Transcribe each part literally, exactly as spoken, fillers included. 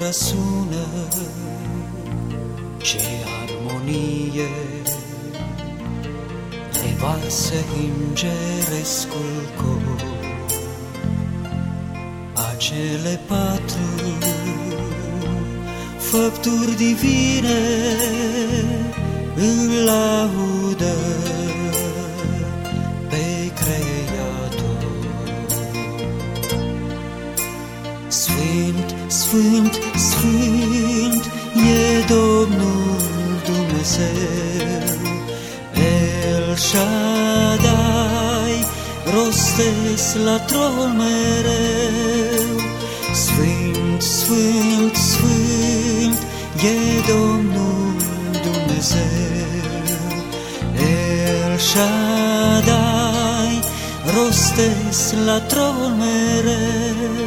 răsună, ce armonie revarsă îngerescul cor. Acele patru făpturi divine îl laudă pe Creator. Sfânt, Sfânt, Sfânt e Domnul Dumnezeu, El Shaddai, rostesc la tron mereu. Sfânt, Sfânt, Sfânt e Domnul Dumnezeu, El Shaddai, rostesc la tron mereu.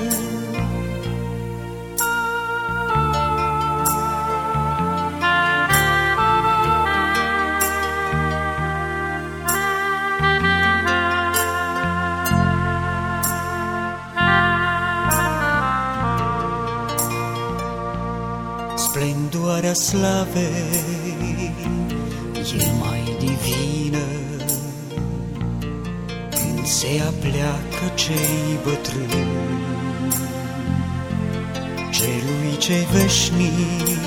Splendoarea slavei e mai divină când se apleacă cei bătrâni. Celui ce veșnic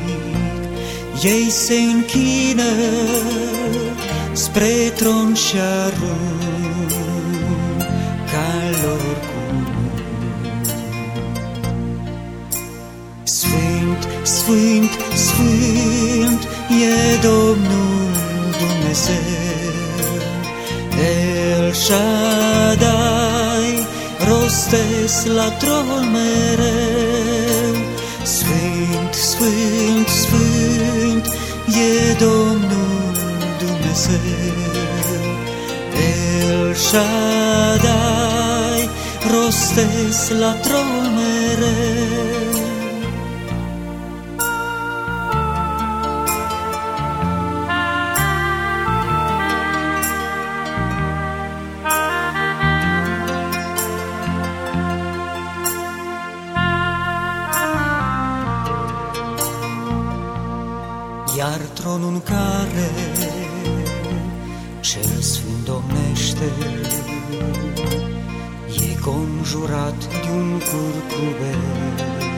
ei se închină spre tron și arunc ca lor cuvânt. Sfânt, Sfânt, Sfânt e Domnul Dumnezeu, El Shaddai, rostesc la tron mereu. Sfânt, Sfânt, Sfânt e Domnul Dumnezeu, El Shaddai, rostesc la tron mereu. Iar tronul în care cel sfânt domnește e conjurat de un curcubeu.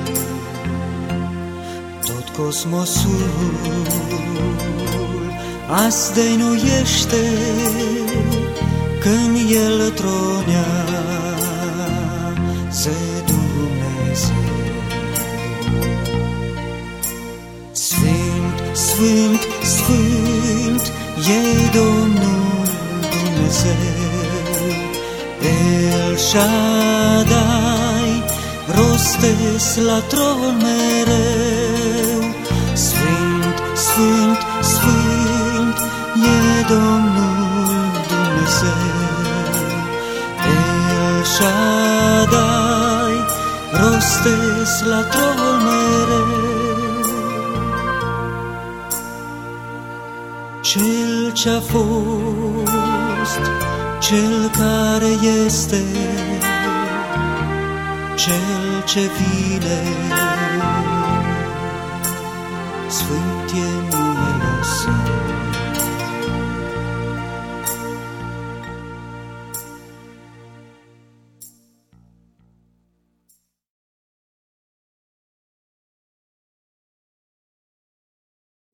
Tot cosmosul azi dăinuiește când el tronează Dumnezeu. Sfânt, Sfânt e Domnul Dumnezeu, El Shaddai, rostesc la tron mereu. Sfânt, Sfânt, Sfânt e Domnul Dumnezeu, El Shaddai, rostesc la tron mereu. Cel ce-a fost, Cel care este, Cel ce vine, Sfânt e